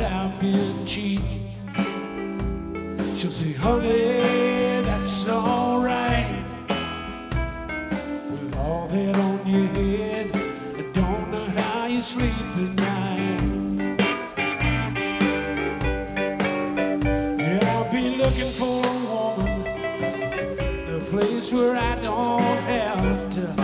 about being cheap. She'll say, honey, that's alright. With all that on your head, I don't know how you sleep at night. Yeah, I'll be looking for a woman, a place where I don't have to